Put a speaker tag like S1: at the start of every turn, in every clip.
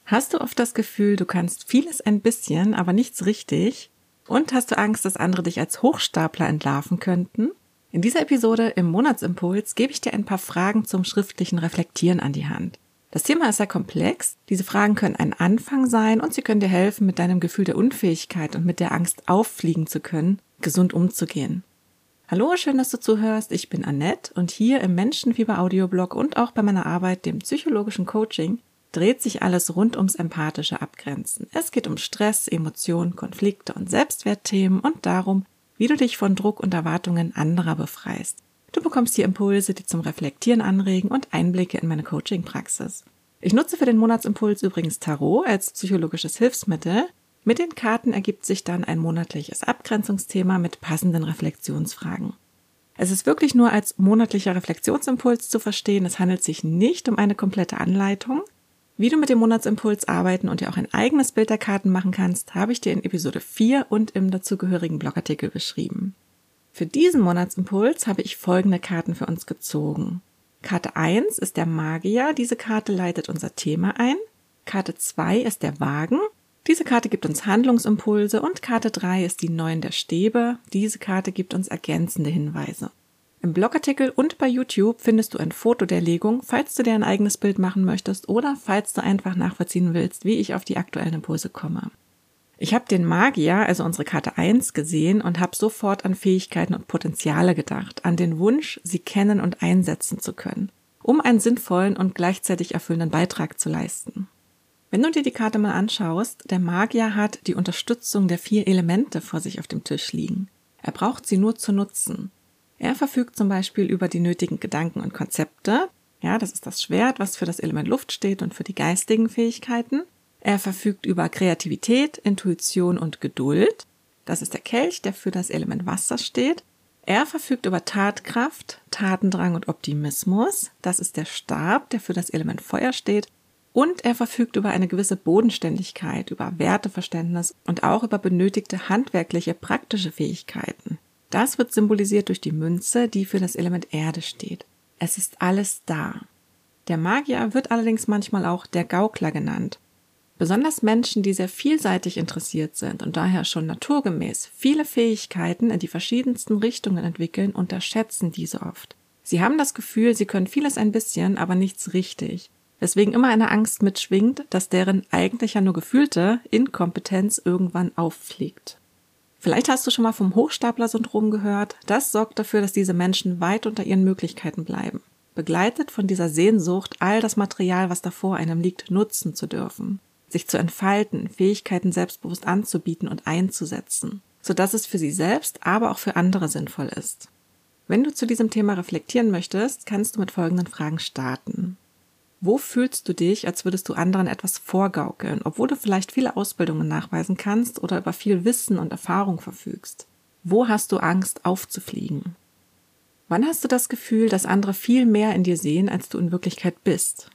S1: Hast du oft das Gefühl, du kannst vieles ein bisschen, aber nichts richtig? Und hast du Angst, dass andere dich als Hochstapler entlarven könnten? In dieser Episode im Monatsimpuls gebe ich dir ein paar Fragen zum schriftlichen Reflektieren an die Hand. Das Thema ist sehr komplex. Diese Fragen können ein Anfang sein und sie können dir helfen, mit deinem Gefühl der Unfähigkeit und mit der Angst auffliegen zu können, gesund umzugehen. Hallo, schön, dass du zuhörst. Ich bin Annette und hier im Menschenfieber-Audioblog und auch bei meiner Arbeit, dem psychologischen Coaching, dreht sich alles rund ums empathische Abgrenzen. Es geht um Stress, Emotionen, Konflikte und Selbstwertthemen und darum, wie du dich von Druck und Erwartungen anderer befreist. Du bekommst hier Impulse, die zum Reflektieren anregen und Einblicke in meine Coaching-Praxis. Ich nutze für den Monatsimpuls übrigens Tarot als psychologisches Hilfsmittel. Mit den Karten ergibt sich dann ein monatliches Abgrenzungsthema mit passenden Reflexionsfragen. Es ist wirklich nur als monatlicher Reflexionsimpuls zu verstehen. Es handelt sich nicht um eine komplette Anleitung. Wie du mit dem Monatsimpuls arbeiten und dir auch ein eigenes Bild der Karten machen kannst, habe ich dir in Episode 4 und im dazugehörigen Blogartikel beschrieben. Für diesen Monatsimpuls habe ich folgende Karten für uns gezogen. Karte 1 ist der Magier, diese Karte leitet unser Thema ein. Karte 2 ist der Wagen, diese Karte gibt uns Handlungsimpulse und Karte 3 ist die 9 der Stäbe, diese Karte gibt uns ergänzende Hinweise. Im Blogartikel und bei YouTube findest du ein Foto der Legung, falls du dir ein eigenes Bild machen möchtest oder falls du einfach nachvollziehen willst, wie ich auf die aktuellen Impulse komme. Ich habe den Magier, also unsere Karte 1, gesehen und habe sofort an Fähigkeiten und Potenziale gedacht, an den Wunsch, sie kennen und einsetzen zu können, um einen sinnvollen und gleichzeitig erfüllenden Beitrag zu leisten. Wenn du dir die Karte mal anschaust, der Magier hat die Unterstützung der 4 Elemente vor sich auf dem Tisch liegen. Er braucht sie nur zu nutzen. Er verfügt zum Beispiel über die nötigen Gedanken und Konzepte. Ja, das ist das Schwert, was für das Element Luft steht und für die geistigen Fähigkeiten. Er verfügt über Kreativität, Intuition und Geduld. Das ist der Kelch, der für das Element Wasser steht. Er verfügt über Tatkraft, Tatendrang und Optimismus. Das ist der Stab, der für das Element Feuer steht. Und er verfügt über eine gewisse Bodenständigkeit, über Werteverständnis und auch über benötigte handwerkliche, praktische Fähigkeiten. Das wird symbolisiert durch die Münze, die für das Element Erde steht. Es ist alles da. Der Magier wird allerdings manchmal auch der Gaukler genannt. Besonders Menschen, die sehr vielseitig interessiert sind und daher schon naturgemäß viele Fähigkeiten in die verschiedensten Richtungen entwickeln, unterschätzen diese oft. Sie haben das Gefühl, sie können vieles ein bisschen, aber nichts richtig. Weswegen immer eine Angst mitschwingt, dass deren eigentlich ja nur gefühlte Inkompetenz irgendwann auffliegt. Vielleicht hast du schon mal vom Hochstapler-Syndrom gehört. Das sorgt dafür, dass diese Menschen weit unter ihren Möglichkeiten bleiben. Begleitet von dieser Sehnsucht, all das Material, was da vor einem liegt, nutzen zu dürfen. Sich zu entfalten, Fähigkeiten selbstbewusst anzubieten und einzusetzen. Sodass es für sie selbst, aber auch für andere sinnvoll ist. Wenn du zu diesem Thema reflektieren möchtest, kannst du mit folgenden Fragen starten. Wo fühlst du dich, als würdest du anderen etwas vorgaukeln, obwohl du vielleicht viele Ausbildungen nachweisen kannst oder über viel Wissen und Erfahrung verfügst? Wo hast du Angst, aufzufliegen? Wann hast du das Gefühl, dass andere viel mehr in dir sehen, als du in Wirklichkeit bist?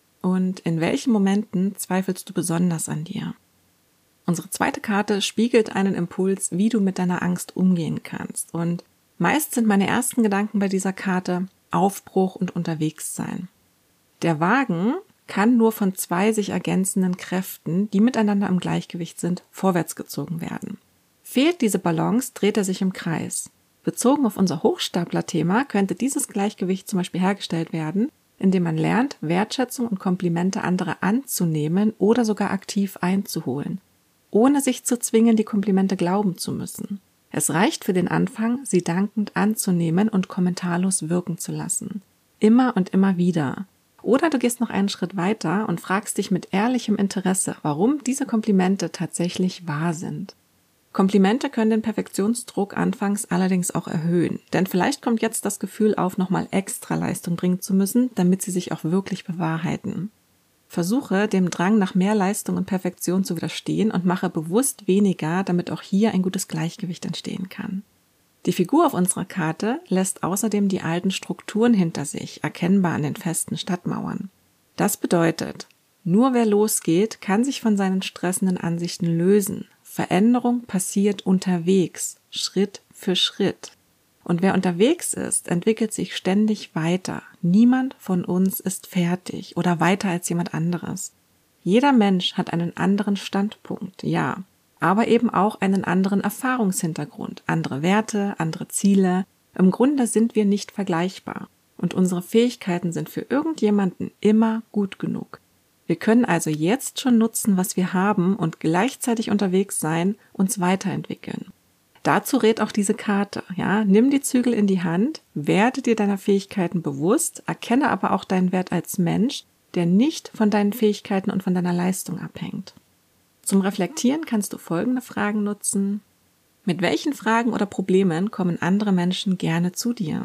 S1: Und in welchen Momenten zweifelst du besonders an dir? Unsere zweite Karte spiegelt einen Impuls, wie du mit deiner Angst umgehen kannst. Und meist sind meine ersten Gedanken bei dieser Karte Aufbruch und Unterwegssein. Der Wagen kann nur von 2 sich ergänzenden Kräften, die miteinander im Gleichgewicht sind, vorwärts gezogen werden. Fehlt diese Balance, dreht er sich im Kreis. Bezogen auf unser Hochstapler-Thema könnte dieses Gleichgewicht zum Beispiel hergestellt werden, indem man lernt, Wertschätzung und Komplimente anderer anzunehmen oder sogar aktiv einzuholen, ohne sich zu zwingen, die Komplimente glauben zu müssen. Es reicht für den Anfang, sie dankend anzunehmen und kommentarlos wirken zu lassen. Immer und immer wieder. Oder du gehst noch einen Schritt weiter und fragst dich mit ehrlichem Interesse, warum diese Komplimente tatsächlich wahr sind. Komplimente können den Perfektionsdruck anfangs allerdings auch erhöhen, denn vielleicht kommt jetzt das Gefühl auf, nochmal extra Leistung bringen zu müssen, damit sie sich auch wirklich bewahrheiten. Versuche, dem Drang nach mehr Leistung und Perfektion zu widerstehen und mache bewusst weniger, damit auch hier ein gutes Gleichgewicht entstehen kann. Die Figur auf unserer Karte lässt außerdem die alten Strukturen hinter sich, erkennbar an den festen Stadtmauern. Das bedeutet, nur wer losgeht, kann sich von seinen stressenden Ansichten lösen. Veränderung passiert unterwegs, Schritt für Schritt. Und wer unterwegs ist, entwickelt sich ständig weiter. Niemand von uns ist fertig oder weiter als jemand anderes. Jeder Mensch hat einen anderen Standpunkt, ja, aber eben auch einen anderen Erfahrungshintergrund, andere Werte, andere Ziele. Im Grunde sind wir nicht vergleichbar und unsere Fähigkeiten sind für irgendjemanden immer gut genug. Wir können also jetzt schon nutzen, was wir haben und gleichzeitig unterwegs sein, uns weiterentwickeln. Dazu rät auch diese Karte, ja, nimm die Zügel in die Hand, werde dir deiner Fähigkeiten bewusst, erkenne aber auch deinen Wert als Mensch, der nicht von deinen Fähigkeiten und von deiner Leistung abhängt. Zum Reflektieren kannst du folgende Fragen nutzen. Mit welchen Fragen oder Problemen kommen andere Menschen gerne zu dir?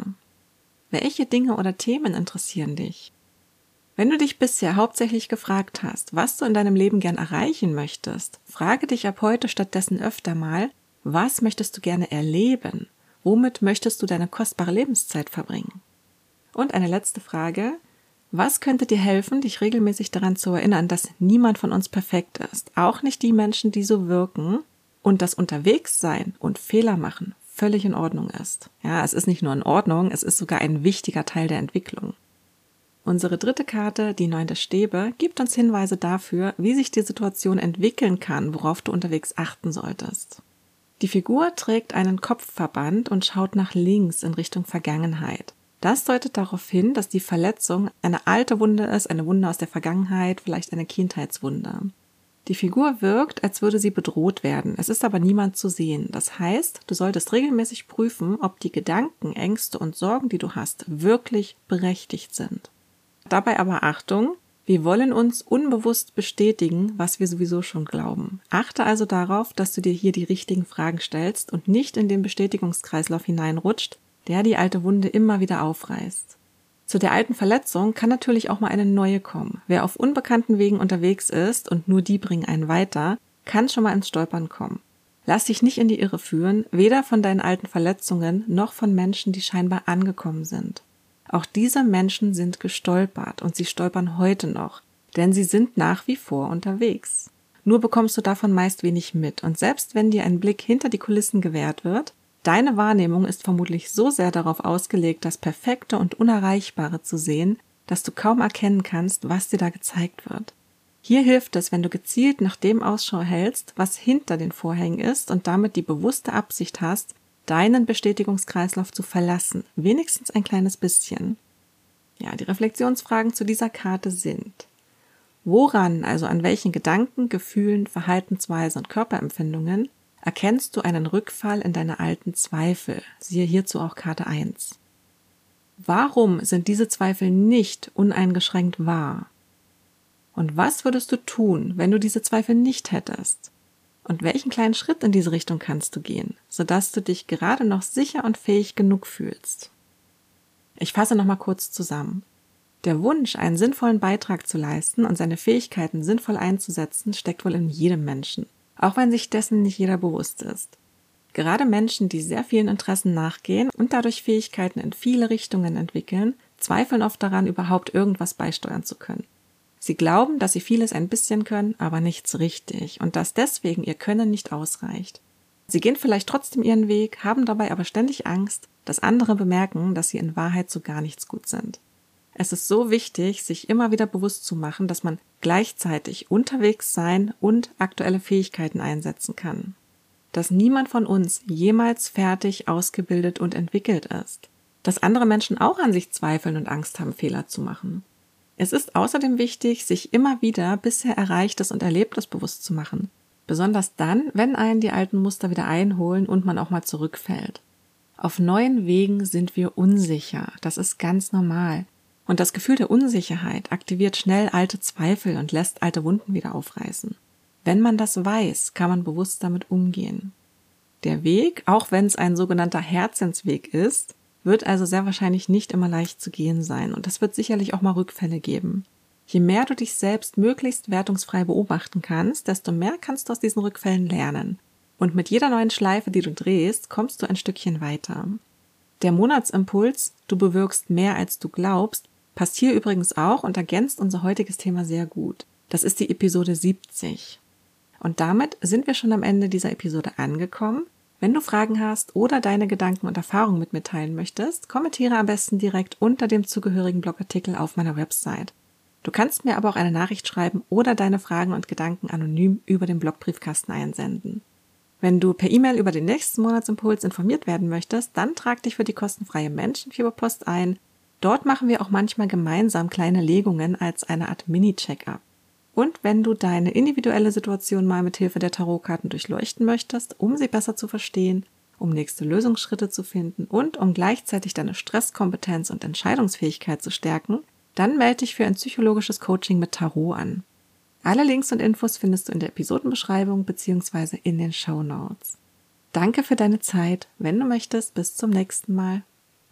S1: Welche Dinge oder Themen interessieren dich? Wenn du dich bisher hauptsächlich gefragt hast, was du in deinem Leben gern erreichen möchtest, frage dich ab heute stattdessen öfter mal, was möchtest du gerne erleben? Womit möchtest du deine kostbare Lebenszeit verbringen? Und eine letzte Frage. Was könnte dir helfen, dich regelmäßig daran zu erinnern, dass niemand von uns perfekt ist, auch nicht die Menschen, die so wirken, und dass Unterwegssein und Fehler machen völlig in Ordnung ist. Ja, es ist nicht nur in Ordnung, es ist sogar ein wichtiger Teil der Entwicklung. Unsere dritte Karte, die 9 der Stäbe, gibt uns Hinweise dafür, wie sich die Situation entwickeln kann, worauf du unterwegs achten solltest. Die Figur trägt einen Kopfverband und schaut nach links in Richtung Vergangenheit. Das deutet darauf hin, dass die Verletzung eine alte Wunde ist, eine Wunde aus der Vergangenheit, vielleicht eine Kindheitswunde. Die Figur wirkt, als würde sie bedroht werden, es ist aber niemand zu sehen. Das heißt, du solltest regelmäßig prüfen, ob die Gedanken, Ängste und Sorgen, die du hast, wirklich berechtigt sind. Dabei aber Achtung, wir wollen uns unbewusst bestätigen, was wir sowieso schon glauben. Achte also darauf, dass du dir hier die richtigen Fragen stellst und nicht in den Bestätigungskreislauf hineinrutscht, der die alte Wunde immer wieder aufreißt. Zu der alten Verletzung kann natürlich auch mal eine neue kommen. Wer auf unbekannten Wegen unterwegs ist und nur die bringen einen weiter, kann schon mal ins Stolpern kommen. Lass dich nicht in die Irre führen, weder von deinen alten Verletzungen noch von Menschen, die scheinbar angekommen sind. Auch diese Menschen sind gestolpert und sie stolpern heute noch, denn sie sind nach wie vor unterwegs. Nur bekommst du davon meist wenig mit und selbst wenn dir ein Blick hinter die Kulissen gewährt wird, deine Wahrnehmung ist vermutlich so sehr darauf ausgelegt, das Perfekte und Unerreichbare zu sehen, dass du kaum erkennen kannst, was dir da gezeigt wird. Hier hilft es, wenn du gezielt nach dem Ausschau hältst, was hinter den Vorhängen ist und damit die bewusste Absicht hast, deinen Bestätigungskreislauf zu verlassen, wenigstens ein kleines bisschen. Ja, die Reflexionsfragen zu dieser Karte sind: Woran, also an welchen Gedanken, Gefühlen, Verhaltensweisen und Körperempfindungen, erkennst du einen Rückfall in deine alten Zweifel? Siehe hierzu auch Karte 1. Warum sind diese Zweifel nicht uneingeschränkt wahr? Und was würdest du tun, wenn du diese Zweifel nicht hättest? Und welchen kleinen Schritt in diese Richtung kannst du gehen, sodass du dich gerade noch sicher und fähig genug fühlst? Ich fasse nochmal kurz zusammen. Der Wunsch, einen sinnvollen Beitrag zu leisten und seine Fähigkeiten sinnvoll einzusetzen, steckt wohl in jedem Menschen, auch wenn sich dessen nicht jeder bewusst ist. Gerade Menschen, die sehr vielen Interessen nachgehen und dadurch Fähigkeiten in viele Richtungen entwickeln, zweifeln oft daran, überhaupt irgendwas beisteuern zu können. Sie glauben, dass sie vieles ein bisschen können, aber nichts richtig und dass deswegen ihr Können nicht ausreicht. Sie gehen vielleicht trotzdem ihren Weg, haben dabei aber ständig Angst, dass andere bemerken, dass sie in Wahrheit so gar nichts gut sind. Es ist so wichtig, sich immer wieder bewusst zu machen, dass man gleichzeitig unterwegs sein und aktuelle Fähigkeiten einsetzen kann. Dass niemand von uns jemals fertig, ausgebildet und entwickelt ist. Dass andere Menschen auch an sich zweifeln und Angst haben, Fehler zu machen. Es ist außerdem wichtig, sich immer wieder bisher Erreichtes und Erlebtes bewusst zu machen. Besonders dann, wenn einen die alten Muster wieder einholen und man auch mal zurückfällt. Auf neuen Wegen sind wir unsicher. Das ist ganz normal. Und das Gefühl der Unsicherheit aktiviert schnell alte Zweifel und lässt alte Wunden wieder aufreißen. Wenn man das weiß, kann man bewusst damit umgehen. Der Weg, auch wenn es ein sogenannter Herzensweg ist, wird also sehr wahrscheinlich nicht immer leicht zu gehen sein und es wird sicherlich auch mal Rückfälle geben. Je mehr du dich selbst möglichst wertungsfrei beobachten kannst, desto mehr kannst du aus diesen Rückfällen lernen. Und mit jeder neuen Schleife, die du drehst, kommst du ein Stückchen weiter. Der Monatsimpuls, du bewirkst mehr als du glaubst, passt hier übrigens auch und ergänzt unser heutiges Thema sehr gut. Das ist die Episode 70. Und damit sind wir schon am Ende dieser Episode angekommen. Wenn du Fragen hast oder deine Gedanken und Erfahrungen mit mir teilen möchtest, kommentiere am besten direkt unter dem zugehörigen Blogartikel auf meiner Website. Du kannst mir aber auch eine Nachricht schreiben oder deine Fragen und Gedanken anonym über den Blogbriefkasten einsenden. Wenn du per E-Mail über den nächsten Monatsimpuls informiert werden möchtest, dann trag dich für die kostenfreie Menschenfieberpost ein. Dort machen wir auch manchmal gemeinsam kleine Legungen als eine Art Mini-Check-up. Und wenn du deine individuelle Situation mal mit Hilfe der Tarotkarten durchleuchten möchtest, um sie besser zu verstehen, um nächste Lösungsschritte zu finden und um gleichzeitig deine Stresskompetenz und Entscheidungsfähigkeit zu stärken, dann melde dich für ein psychologisches Coaching mit Tarot an. Alle Links und Infos findest du in der Episodenbeschreibung bzw. in den Shownotes. Danke für deine Zeit. Wenn du möchtest, bis zum nächsten Mal.